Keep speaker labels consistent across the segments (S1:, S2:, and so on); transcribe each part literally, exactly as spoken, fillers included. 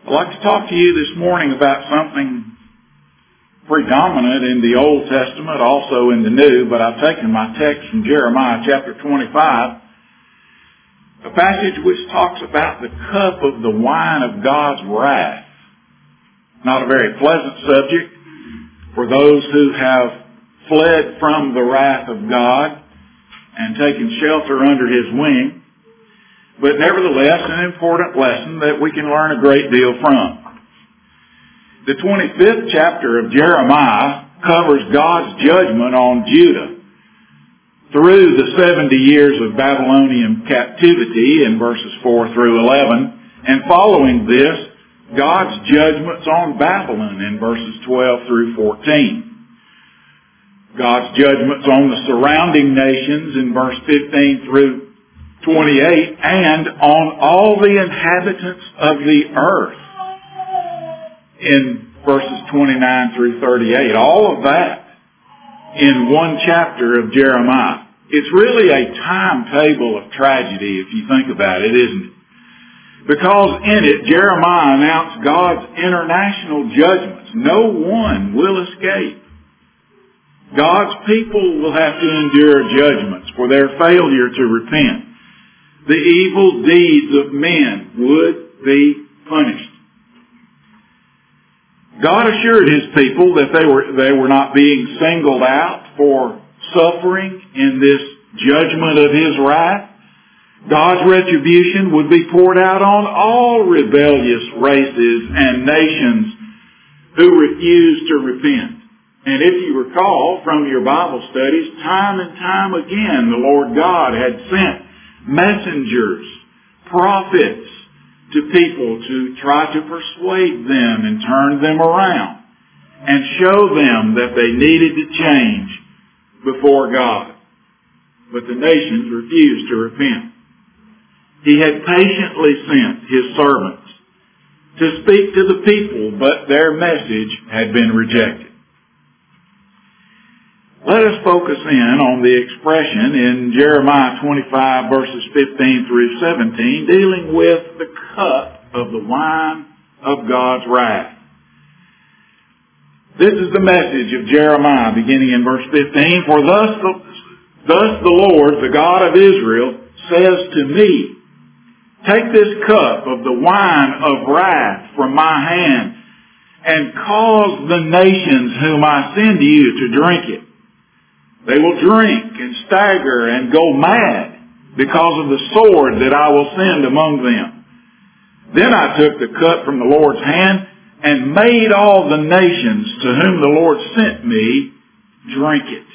S1: I'd like to talk to you this morning about something predominant in the Old Testament, also in the New, but I've taken my text from Jeremiah chapter twenty-five, a passage which talks about the cup of the wine of God's wrath. Not a very pleasant subject for those who have fled from the wrath of God and taken shelter under His wing, but nevertheless an important lesson that we can learn a great deal from. The twenty-fifth chapter of Jeremiah covers God's judgment on Judah through the seventy years of Babylonian captivity in verses four through eleven, and following this, God's judgments on Babylon in verses twelve through fourteen. God's judgments on the surrounding nations in verse fifteen through twenty-eight, and on all the inhabitants of the earth in verses twenty-nine through thirty-eight. All of that in one chapter of Jeremiah. It's really a timetable of tragedy if you think about it, isn't it? Because in it, Jeremiah announced God's international judgments. No one will escape. God's people will have to endure judgments for their failure to repent. The evil deeds of men would be punished. God assured His people that they were, they were not being singled out for suffering in this judgment of His wrath. God's retribution would be poured out on all rebellious races and nations who refuse to repent. And if you recall from your Bible studies, time and time again the Lord God had sent messengers, prophets, to people to try to persuade them and turn them around and show them that they needed to change before God. But the nations refused to repent. He had patiently sent His servants to speak to the people, but their message had been rejected. Let us focus in on the expression in Jeremiah twenty-five verses fifteen through seventeen dealing with the cup of the wine of God's wrath. This is the message of Jeremiah beginning in verse fifteen. For thus the, thus the Lord, the God of Israel, says to me, take this cup of the wine of wrath from my hand and cause the nations whom I send you to drink it. They will drink and stagger and go mad because of the sword that I will send among them. Then I took the cup from the Lord's hand and made all the nations to whom the Lord sent me drink it.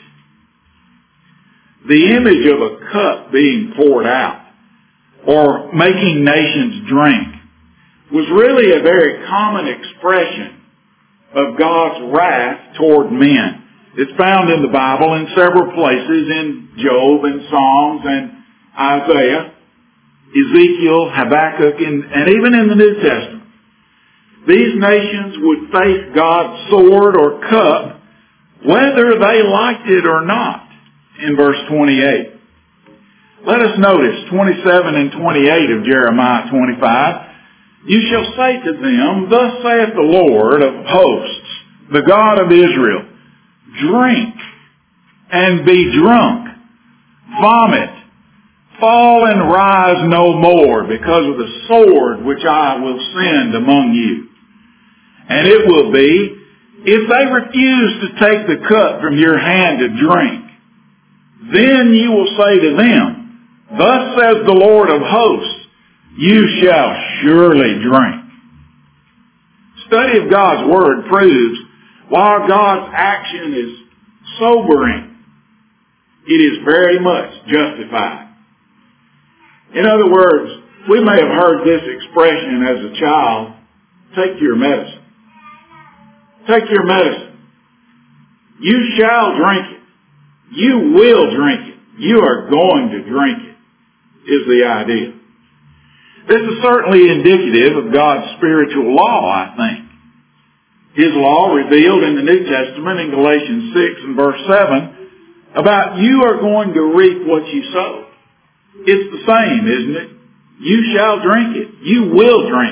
S1: The image of a cup being poured out or making nations drink was really a very common expression of God's wrath toward men. It's found in the Bible in several places, in Job and Psalms and Isaiah, Ezekiel, Habakkuk, and, and even in the New Testament. These nations would face God's sword or cup whether they liked it or not, in verse twenty-eight. Let us notice twenty-seven and twenty-eight of Jeremiah twenty-five. You shall say to them, thus saith the Lord of hosts, the God of Israel, drink and be drunk, vomit, fall and rise no more because of the sword which I will send among you. And it will be, if they refuse to take the cup from your hand to drink, then you will say to them, thus says the Lord of hosts, you shall surely drink. Study of God's Word proves while God's action is sobering, it is very much justified. In other words, we may have heard this expression as a child, take your medicine. Take your medicine. You shall drink it. You will drink it. You are going to drink it, is the idea. This is certainly indicative of God's spiritual law, I think. His law revealed in the New Testament in Galatians six and verse seven about you are going to reap what you sow. It's the same, isn't it? You shall drink it. You will drink it.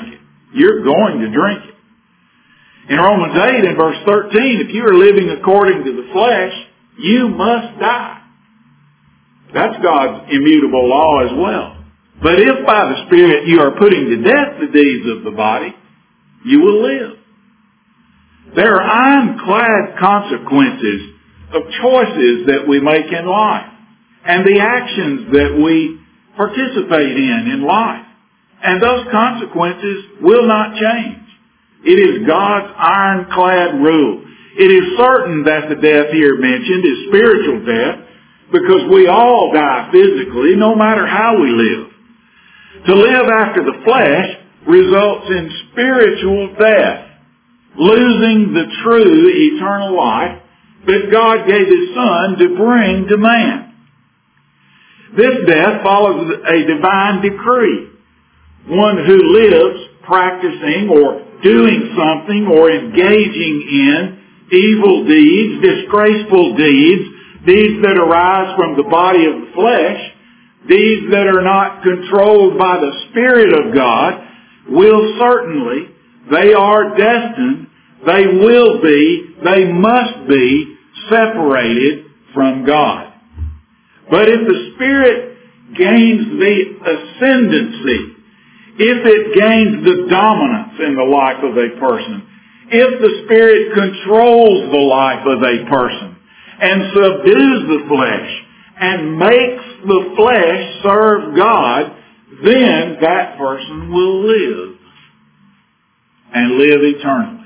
S1: You're going to drink it. In Romans eight and verse thirteen, if you are living according to the flesh, you must die. That's God's immutable law as well. But if by the Spirit you are putting to death the deeds of the body, you will live. There are ironclad consequences of choices that we make in life and the actions that we participate in in life. And those consequences will not change. It is God's ironclad rule. It is certain that the death here mentioned is spiritual death, because we all die physically no matter how we live. To live after the flesh results in spiritual death, losing the true eternal life that God gave His Son to bring to man. This death follows a divine decree. One who lives practicing or doing something or engaging in evil deeds, disgraceful deeds, deeds that arise from the body of the flesh, deeds that are not controlled by the Spirit of God, will certainly, they are destined, they will be, they must be separated from God. But if the Spirit gains the ascendancy, if it gains the dominance in the life of a person, if the Spirit controls the life of a person and subdues the flesh and makes the flesh serve God, then that person will live and live eternally.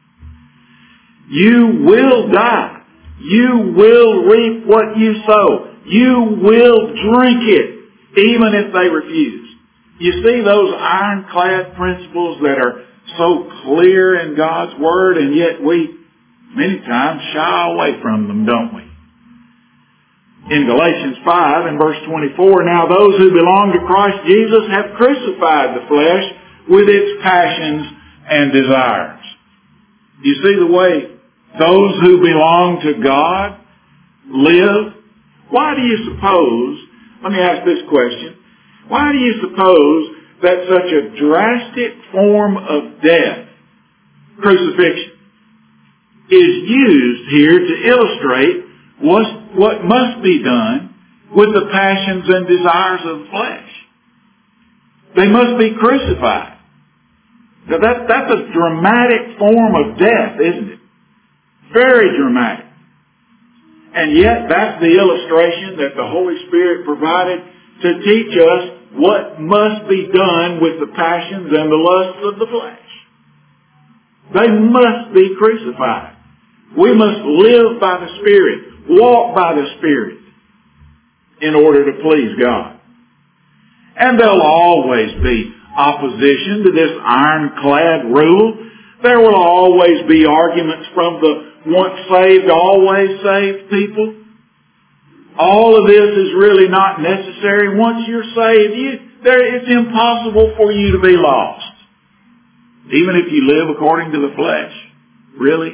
S1: You will die. You will reap what you sow. You will drink it, even if they refuse. You see those ironclad principles that are so clear in God's Word, and yet we many times shy away from them, don't we? In Galatians five and verse twenty-four, now those who belong to Christ Jesus have crucified the flesh with its passions and desires. You see the way those who belong to God live? Why do you suppose, let me ask this question, why do you suppose that such a drastic form of death, crucifixion, is used here to illustrate what, what must be done with the passions and desires of the flesh? They must be crucified. Now that, that's a dramatic form of death, isn't it? Very dramatic. And yet that's the illustration that the Holy Spirit provided to teach us what must be done with the passions and the lusts of the flesh. They must be crucified. We must live by the Spirit, walk by the Spirit in order to please God. And there'll always be opposition to this ironclad rule. There will always be arguments from the once saved, always saved people. All of this is really not necessary. Once you're saved, you, there, it's impossible for you to be lost. Even if you live according to the flesh. Really?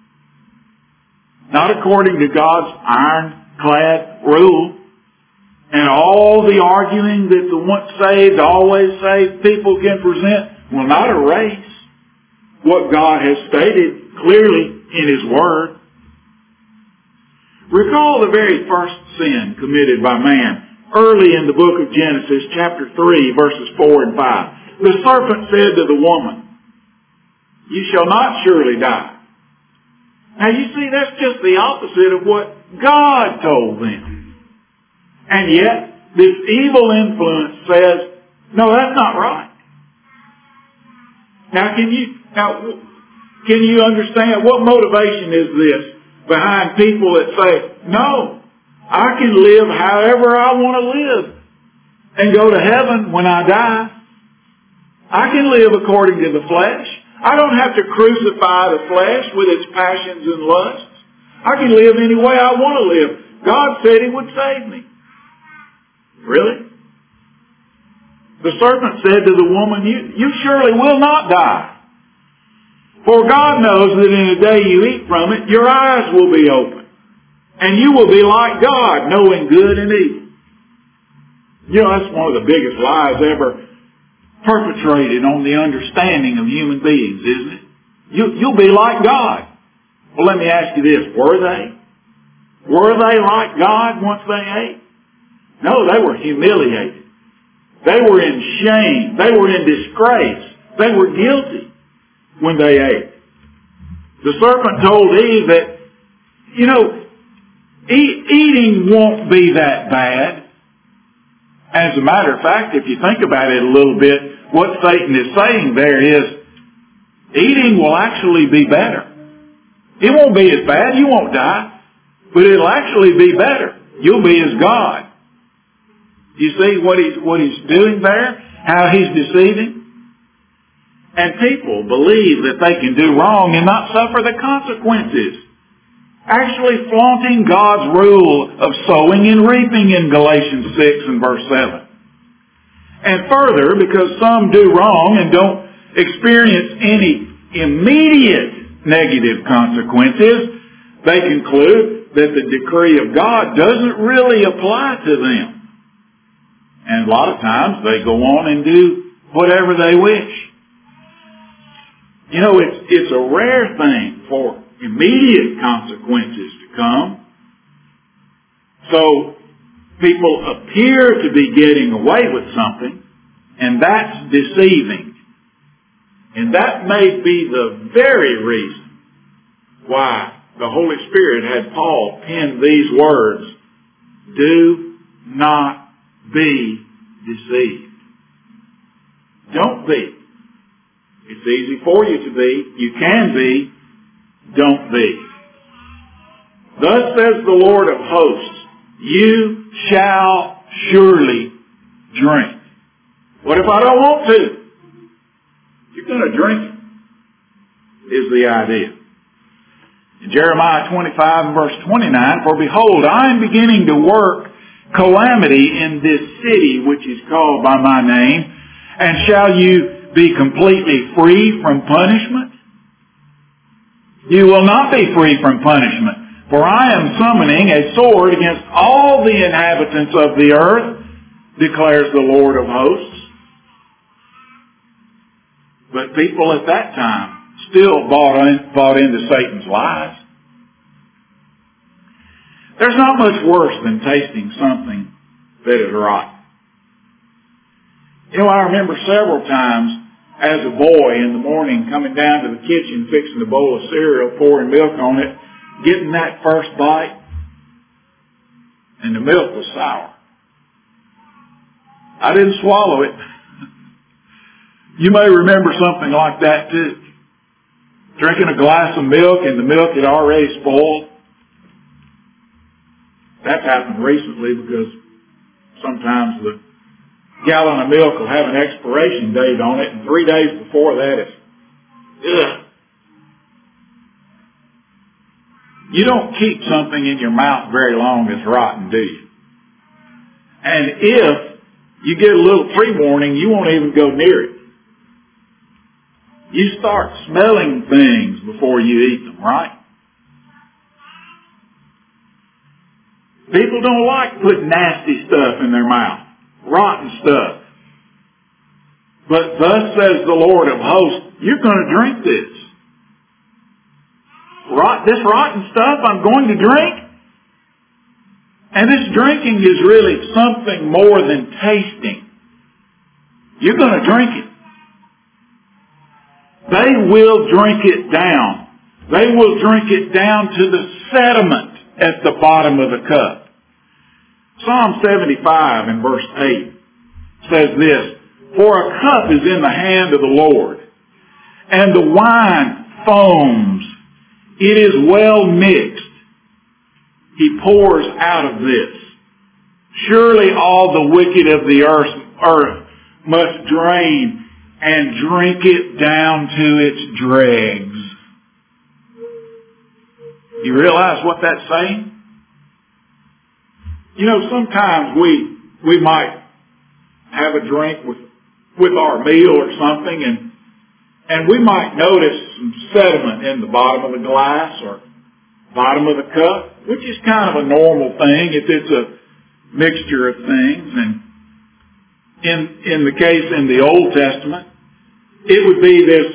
S1: Not according to God's ironclad rule. And all the arguing that the once saved, always saved people can present will not erase what God has stated clearly in His Word. Recall the very first sin committed by man early in the book of Genesis, chapter three, verses four and five. The serpent said to the woman, "You shall not surely die." Now you see, that's just the opposite of what God told them. And yet, this evil influence says, no, that's not right. Now can you, now, can you understand what motivation is this behind people that say, no, I can live however I want to live and go to heaven when I die. I can live according to the flesh. I don't have to crucify the flesh with its passions and lusts. I can live any way I want to live. God said He would save me. Really? The serpent said to the woman, you, you surely will not die. For God knows that in the day you eat from it, your eyes will be open. And you will be like God, knowing good and evil. You know, that's one of the biggest lies ever perpetrated on the understanding of human beings, isn't it? You, you'll be like God. Well, let me ask you this. Were they? Were they like God once they ate? No, they were humiliated. They were in shame. They were in disgrace. They were guilty when they ate. The serpent told Eve that, you know, eat, eating won't be that bad. As a matter of fact, if you think about it a little bit, what Satan is saying there is, eating will actually be better. It won't be as bad. You won't die. But it'll actually be better. You'll be as God. You see what he's, what he's doing there? How he's deceiving? And people believe that they can do wrong and not suffer the consequences. Actually flaunting God's rule of sowing and reaping in Galatians six and verse seven. And further, because some do wrong and don't experience any immediate negative consequences, they conclude that the decree of God doesn't really apply to them. And a lot of times they go on and do whatever they wish. You know, it's, it's a rare thing for immediate consequences to come. So people appear to be getting away with something, and that's deceiving. And that may be the very reason why the Holy Spirit had Paul pen these words, do not be deceived. Don't be. It's easy for you to be. You can be. Don't be. Thus says the Lord of hosts, you shall surely drink. What if I don't want to? You're going to drink it, is the idea. In Jeremiah twenty-five and verse twenty-nine, for behold, I am beginning to work calamity in this city which is called by my name, and shall you be completely free from punishment? You will not be free from punishment, for I am summoning a sword against all the inhabitants of the earth, declares the Lord of hosts. But people at that time still bought, in, bought into Satan's lies. There's not much worse than tasting something that is rotten. You know, I remember several times as a boy in the morning coming down to the kitchen, fixing a bowl of cereal, pouring milk on it, getting that first bite, and the milk was sour. I didn't swallow it. You may remember something like that too. Drinking a glass of milk and the milk had already spoiled. That's happened recently because sometimes the gallon of milk will have an expiration date on it, and three days before that it's, ugh. You don't keep something in your mouth very long that's rotten, do you? And if you get a little pre-warning, you won't even go near it. You start smelling things before you eat them, right? People don't like putting nasty stuff in their mouth, rotten stuff. But thus says the Lord of hosts, you're going to drink this. Rot, this rotten stuff I'm going to drink? And this drinking is really something more than tasting. You're going to drink it. They will drink it down. They will drink it down to the sediment at the bottom of the cup. Psalm seventy-five in verse eight says this, for a cup is in the hand of the Lord, and the wine foams. It is well mixed. He pours out of this. Surely all the wicked of the earth must drain and drink it down to its dregs. You realize what that's saying? You know, sometimes we we might have a drink with with our meal or something, and and we might notice some sediment in the bottom of the glass or bottom of the cup, which is kind of a normal thing if it's a mixture of things. And in, in the case in the Old Testament, it would be this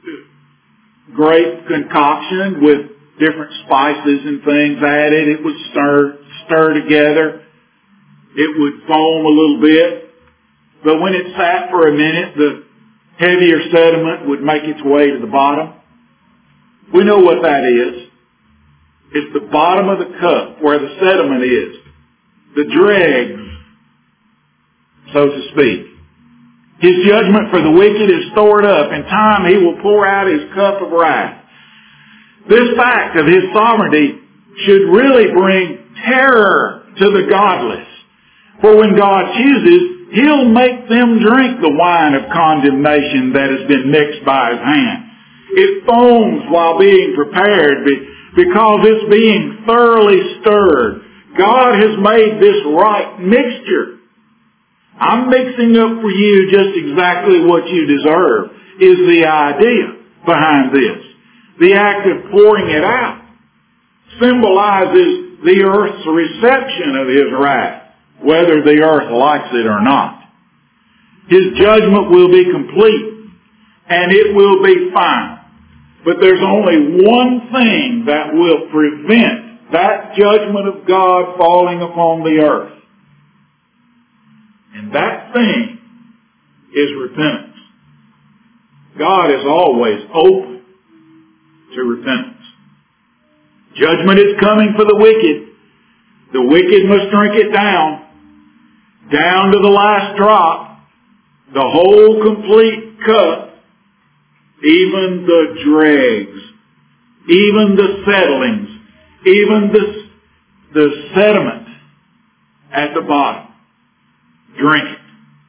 S1: great concoction with different spices and things added. It would stir, stir together. It would foam a little bit. But when it sat for a minute, the heavier sediment would make its way to the bottom. We know what that is. It's the bottom of the cup where the sediment is. The dregs, so to speak. His judgment for the wicked is stored up. In time he will pour out his cup of wrath. This fact of his sovereignty should really bring terror to the godless. For when God chooses, he'll make them drink the wine of condemnation that has been mixed by his hand. It foams while being prepared because it's being thoroughly stirred. God has made this right mixture. I'm mixing up for you just exactly what you deserve is the idea behind this. The act of pouring it out symbolizes the earth's reception of his wrath, whether the earth likes it or not. His judgment will be complete and it will be final. But there's only one thing that will prevent that judgment of God falling upon the earth. And that thing is repentance. God is always open to repentance. Judgment is coming for the wicked. The wicked must drink it down, down to the last drop, the whole complete cup, even the dregs, even the settlings, even the, the sediment at the bottom. Drink it.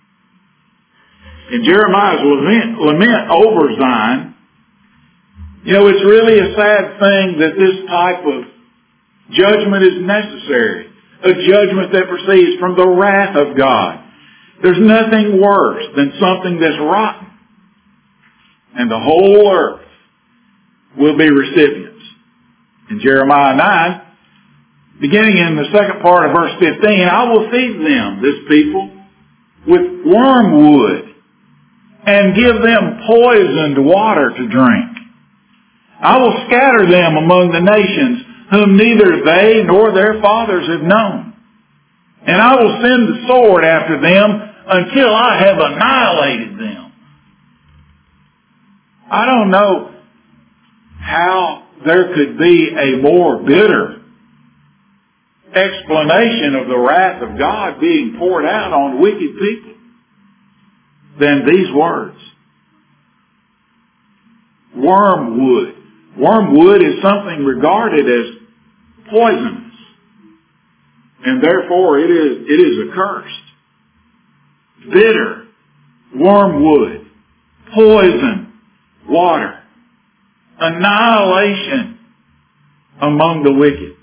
S1: In Jeremiah's lament, lament over Zion, you know, it's really a sad thing that this type of judgment is necessary. A judgment that proceeds from the wrath of God. There's nothing worse than something that's rotten. And the whole earth will be recipients. In Jeremiah nine, beginning in the second part of verse fifteen, I will feed them, this people, with wormwood and give them poisoned water to drink. I will scatter them among the nations whom neither they nor their fathers have known. And I will send the sword after them until I have annihilated them. I don't know how there could be a more bitter explanation of the wrath of God being poured out on wicked people than these words. Wormwood. Wormwood is something regarded as poisonous, and therefore it is, it is accursed. Bitter, wormwood, poison, water, annihilation among the wicked.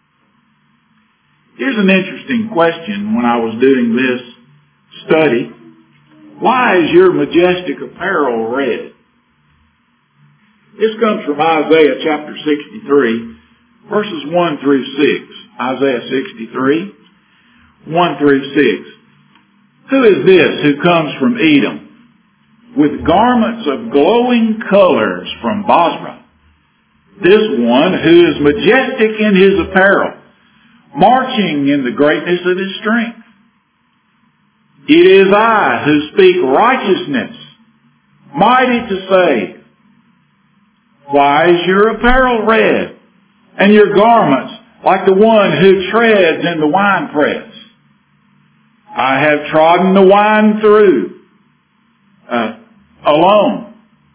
S1: Here's an interesting question when I was doing this study. Why is your majestic apparel red? This comes from Isaiah chapter sixty-three, verses one through six. Isaiah sixty-three, one through six. Who is this who comes from Edom with garments of glowing colors from Bozrah? This one who is majestic in his apparel, marching in the greatness of his strength. It is I who speak righteousness, mighty to save. Why is your apparel red, and your garments like the one who treads in the winepress? I have trodden the wine through uh, alone,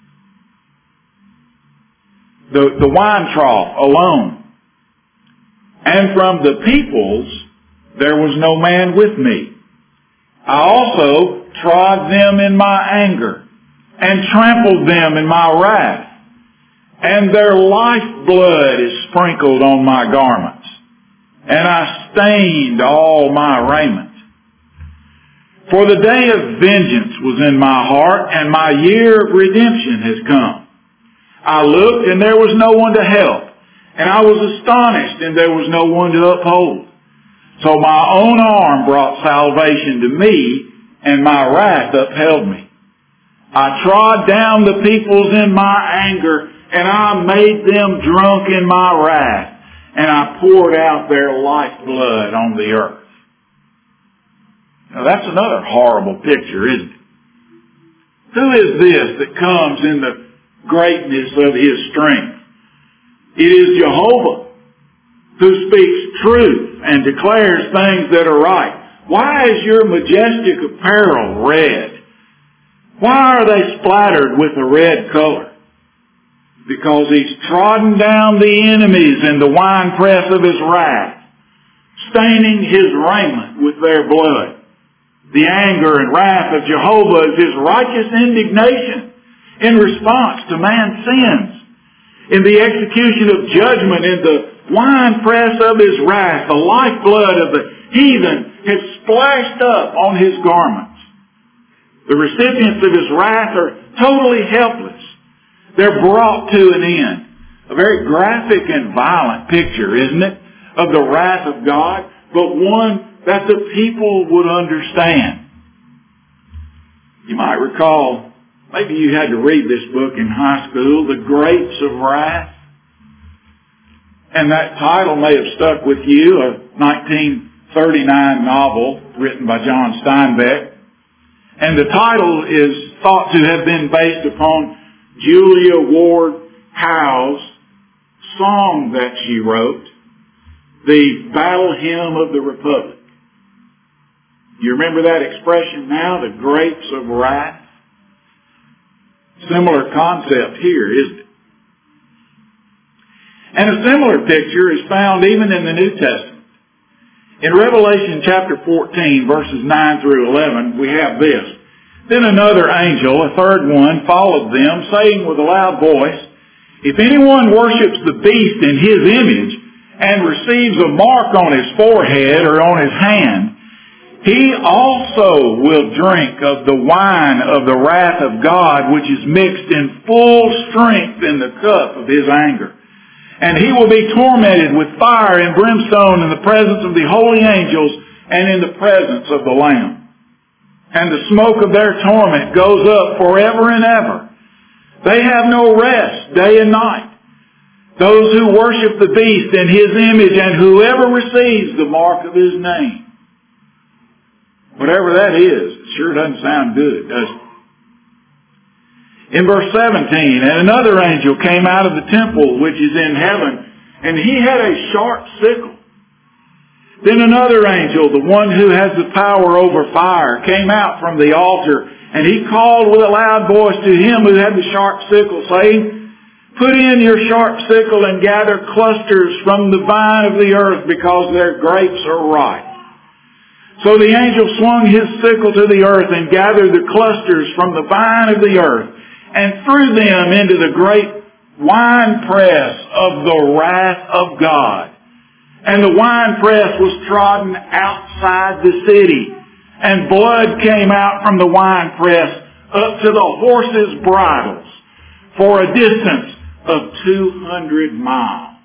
S1: the, the wine trough alone. And from the peoples there was no man with me. I also trod them in my anger, and trampled them in my wrath. And their lifeblood is sprinkled on my garments, and I stained all my raiment. For the day of vengeance was in my heart, and my year of redemption has come. I looked, and there was no one to help, and I was astonished, and there was no one to uphold. So my own arm brought salvation to me, and my wrath upheld me. I trod down the peoples in my anger, and I made them drunk in my wrath, and I poured out their lifeblood on the earth. Now that's another horrible picture, isn't it? Who is this that comes in the greatness of His strength? It is Jehovah, who speaks truth and declares things that are right. Why is your majestic apparel red? Why are they splattered with a red color? Because He's trodden down the enemies in the winepress of His wrath, staining His raiment with their blood. The anger and wrath of Jehovah is His righteous indignation in response to man's sins. In the execution of judgment, in the winepress of His wrath, the lifeblood of the heathen has splashed up on His garments. The recipients of His wrath are totally helpless. They're brought to an end. A very graphic and violent picture, isn't it, of the wrath of God, but one that the people would understand. You might recall, maybe you had to read this book in high school, The Grapes of Wrath. And that title may have stuck with you, a nineteen thirty-nine novel written by John Steinbeck. And the title is thought to have been based upon Julia Ward Howe's song that she wrote, the Battle Hymn of the Republic. You remember that expression now, the grapes of wrath? Similar concept here, isn't it? And a similar picture is found even in the New Testament. In Revelation chapter fourteen, verses nine through eleven, we have this. Then another angel, a third one, followed them, saying with a loud voice, if anyone worships the beast in his image and receives a mark on his forehead or on his hand, he also will drink of the wine of the wrath of God, which is mixed in full strength in the cup of His anger. And he will be tormented with fire and brimstone in the presence of the holy angels and in the presence of the Lamb. And the smoke of their torment goes up forever and ever. They have no rest day and night. Those who worship the beast in his image and whoever receives the mark of his name. Whatever that is, it sure doesn't sound good, does it? In verse seventeen, and another angel came out of the temple which is in heaven, and he had a sharp sickle. Then another angel, the one who has the power over fire, came out from the altar, and he called with a loud voice to him who had the sharp sickle, saying, put in your sharp sickle and gather clusters from the vine of the earth, because their grapes are ripe. So the angel swung his sickle to the earth and gathered the clusters from the vine of the earth and threw them into the great winepress of the wrath of God. And the winepress was trodden outside the city, and blood came out from the winepress up to the horses' bridles for a distance of two hundred miles.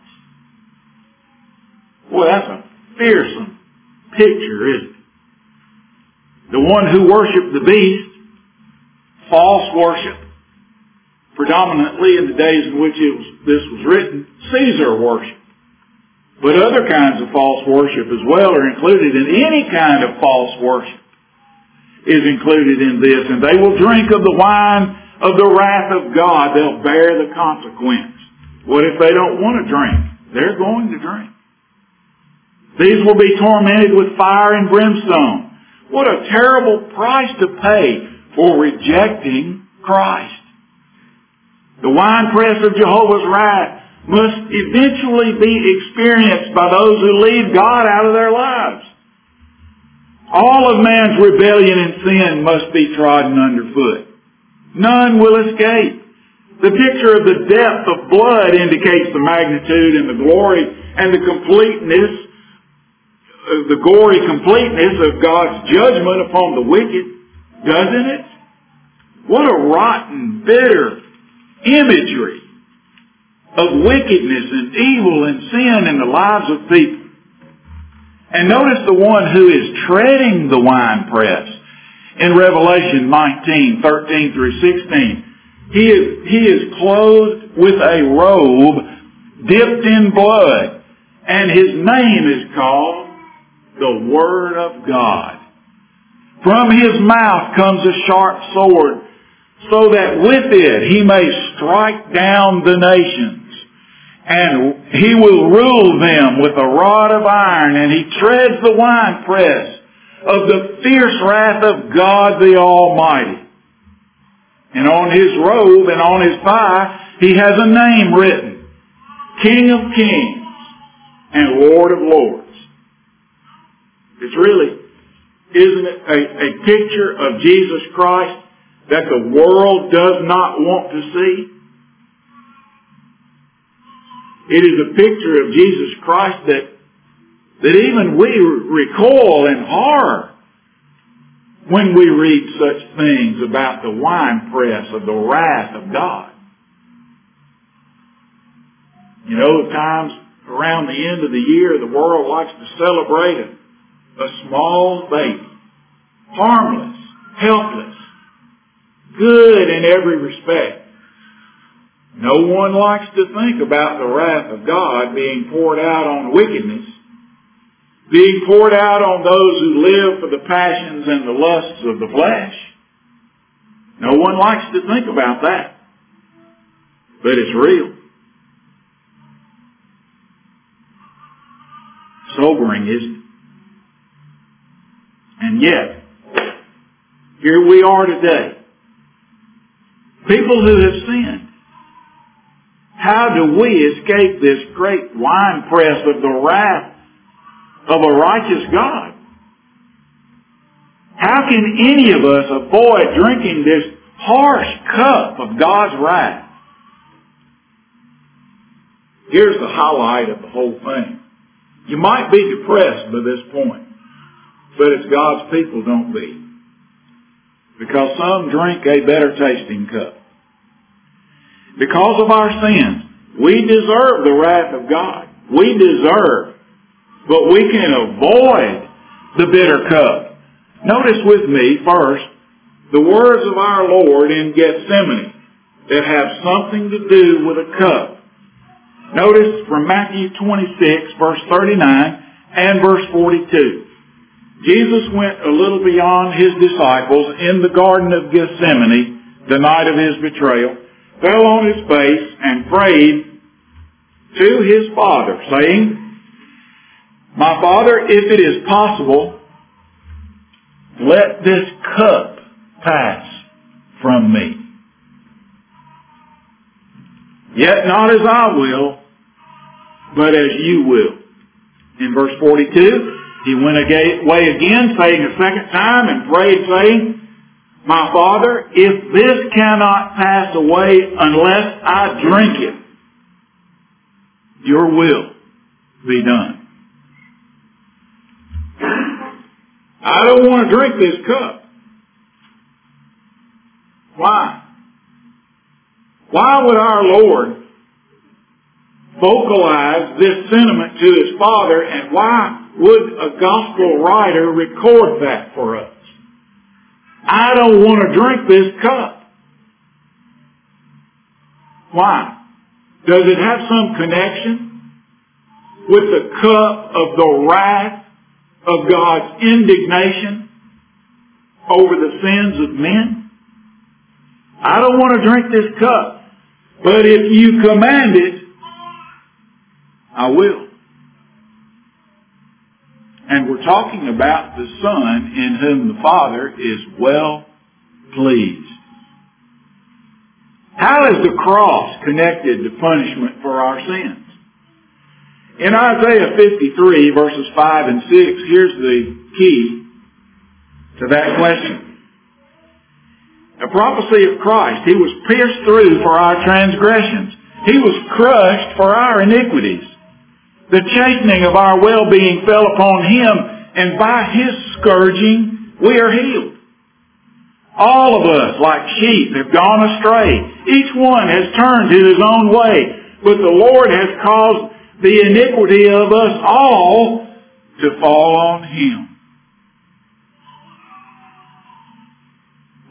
S1: Boy, that's a fearsome picture, isn't it? The one who worshiped the beast, false worship, predominantly in the days in which it was, this was written, Caesar worship. But other kinds of false worship as well are included, and any kind of false worship is included in this. And they will drink of the wine of the wrath of God. They'll bear the consequence. What if they don't want to drink? They're going to drink. These will be tormented with fire and brimstone. What a terrible price to pay for rejecting Christ. The winepress of Jehovah's wrath must eventually be experienced by those who leave God out of their lives. All of man's rebellion and sin must be trodden underfoot. None will escape. The picture of the depth of blood indicates the magnitude and the glory and the completeness, the gory completeness of God's judgment upon the wicked, doesn't it? What a rotten, bitter imagery of wickedness and evil and sin in the lives of people. And notice the one who is treading the winepress in Revelation nineteen, thirteen through sixteen. He is, he is clothed with a robe dipped in blood, and his name is called the Word of God. From his mouth comes a sharp sword, so that with it he may strike down the nations. And he will rule them with a rod of iron, and he treads the winepress of the fierce wrath of God the Almighty. And on his robe and on his thigh he has a name written, King of Kings and Lord of Lords. It's really, isn't it, a, a picture of Jesus Christ that the world does not want to see? It is a picture of Jesus Christ that, that even we recoil in horror when we read such things about the winepress of the wrath of God. You know, at times around the end of the year, the world likes to celebrate a, a small baby, harmless, helpless, good in every respect. No one likes to think about the wrath of God being poured out on wickedness, being poured out on those who live for the passions and the lusts of the flesh. No one likes to think about that. But it's real. Sobering, isn't it? And yet, here we are today. People who have sinned. How do we escape this great winepress of the wrath of a righteous God? How can any of us avoid drinking this harsh cup of God's wrath? Here's the highlight of the whole thing. You might be depressed by this point, but it's God's people don't be. Because some drink a better tasting cup. Because of our sins, we deserve the wrath of God. We deserve, but we can avoid the bitter cup. Notice with me first the words of our Lord in Gethsemane that have something to do with a cup. Notice from Matthew twenty-six, verse thirty-nine and verse forty-two. Jesus went a little beyond his disciples in the Garden of Gethsemane the night of his betrayal, fell on his face and prayed to his Father, saying, My Father, if it is possible, let this cup pass from me. Yet not as I will, but as you will. In verse forty-two, he went away again, saying a second time, and prayed, saying, My Father, if this cannot pass away unless I drink it, your will be done. I don't want to drink this cup. Why? Why would our Lord vocalize this sentiment to his Father, and why would a gospel writer record that for us? I don't want to drink this cup. Why? Does it have some connection with the cup of the wrath of God's indignation over the sins of men? I don't want to drink this cup, but if you command it, I will. And we're talking about the Son in whom the Father is well pleased. How is the cross connected to punishment for our sins? In Isaiah fifty-three, verses five and six, here's the key to that question. A prophecy of Christ. He was pierced through for our transgressions. He was crushed for our iniquities. The chastening of our well-being fell upon him, and by his scourging we are healed. All of us, like sheep, have gone astray. Each one has turned to his own way, but the Lord has caused the iniquity of us all to fall on him.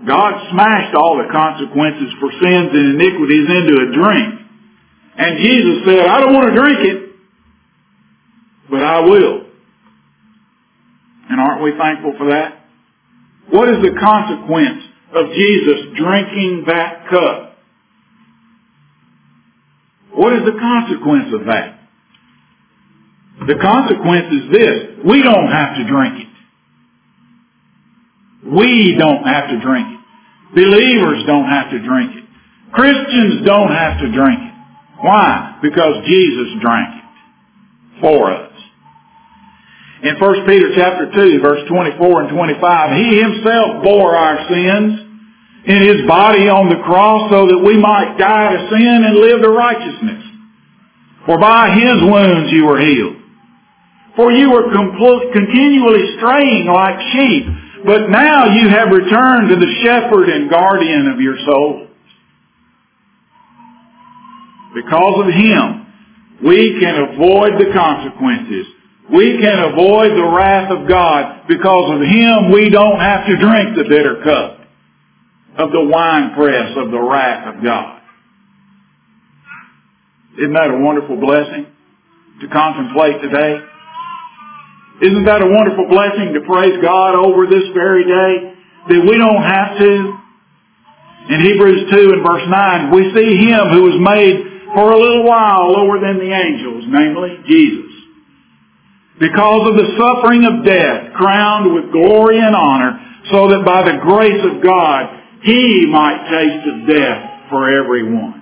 S1: God smashed all the consequences for sins and iniquities into a drink. And Jesus said, I don't want to drink it, but I will. And aren't we thankful for that? What is the consequence of Jesus drinking that cup? What is the consequence of that? The consequence is this. We don't have to drink it. We don't have to drink it. Believers don't have to drink it. Christians don't have to drink it. Why? Because Jesus drank it for us. In First Peter chapter two, verse twenty-four and twenty-five, He Himself bore our sins in His body on the cross so that we might die to sin and live to righteousness. For by His wounds you were healed. For you were compl- continually straying like sheep, but now you have returned to the shepherd and guardian of your souls. Because of Him, we can avoid the consequences. We can avoid the wrath of God. Because of Him, we don't have to drink the bitter cup of the winepress of the wrath of God. Isn't that a wonderful blessing to contemplate today? Isn't that a wonderful blessing to praise God over this very day? That we don't have to. In Hebrews two and verse nine, we see Him who was made for a little while lower than the angels, namely Jesus. Because of the suffering of death, crowned with glory and honor, so that by the grace of God, He might taste of death for everyone.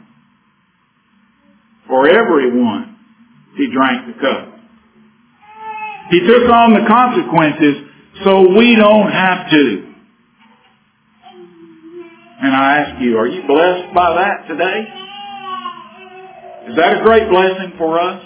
S1: For everyone, He drank the cup. He took on the consequences so we don't have to. And I ask you, are you blessed by that today? Is that a great blessing for us?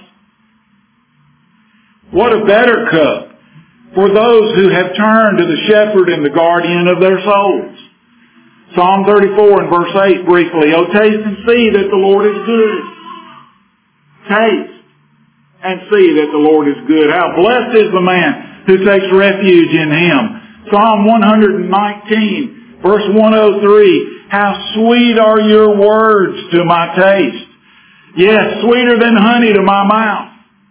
S1: What a better cup for those who have turned to the shepherd and the guardian of their souls. Psalm thirty-four and verse eight briefly. Oh, taste and see that the Lord is good. Taste and see that the Lord is good. How blessed is the man who takes refuge in Him. Psalm one nineteen, verse one oh three. How sweet are your words to my taste. Yes, sweeter than honey to my mouth.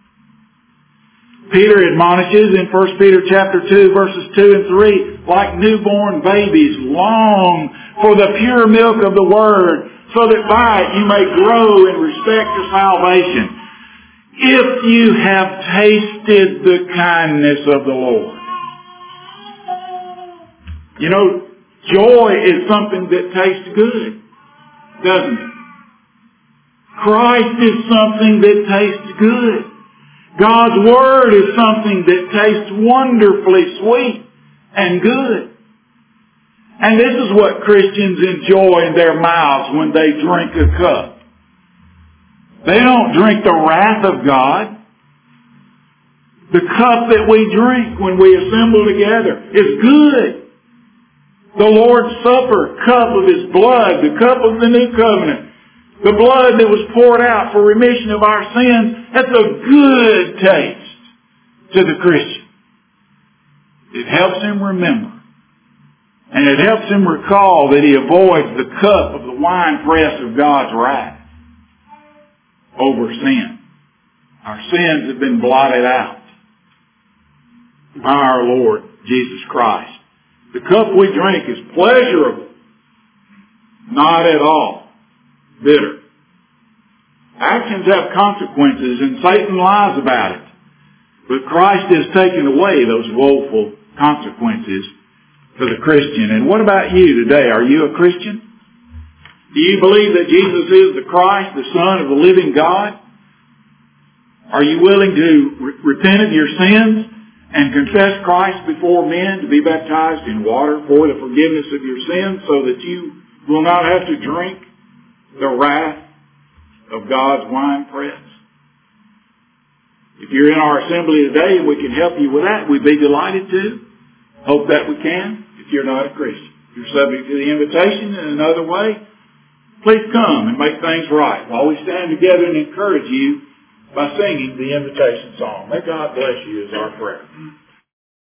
S1: Peter admonishes in First Peter chapter two, verses two and three, like newborn babies, long for the pure milk of the Word, so that by it you may grow in respect to salvation, if you have tasted the kindness of the Lord. You know, joy is something that tastes good, doesn't it? Christ is something that tastes good. God's Word is something that tastes wonderfully sweet and good. And this is what Christians enjoy in their mouths when they drink a cup. They don't drink the wrath of God. The cup that we drink when we assemble together is good. The Lord's Supper, cup of His blood, the cup of the new covenant, the blood that was poured out for remission of our sins, that's a good taste to the Christian. It helps him remember. And it helps him recall that he avoids the cup of the winepress of God's wrath over sin. Our sins have been blotted out by our Lord Jesus Christ. The cup we drink is pleasurable, not at all bitter. Actions have consequences and Satan lies about it. But Christ has taken away those woeful consequences for the Christian. And what about you today? Are you a Christian? Do you believe that Jesus is the Christ, the Son of the living God? Are you willing to re- repent of your sins and confess Christ before men, to be baptized in water for the forgiveness of your sins so that you will not have to drink the wrath of God's winepress? If you're in our assembly today and we can help you with that, we'd be delighted to. Hope that we can. If you're not a Christian, if you're subject to the invitation in another way, please come and make things right while we stand together and encourage you by singing the invitation song. May God bless you is our prayer.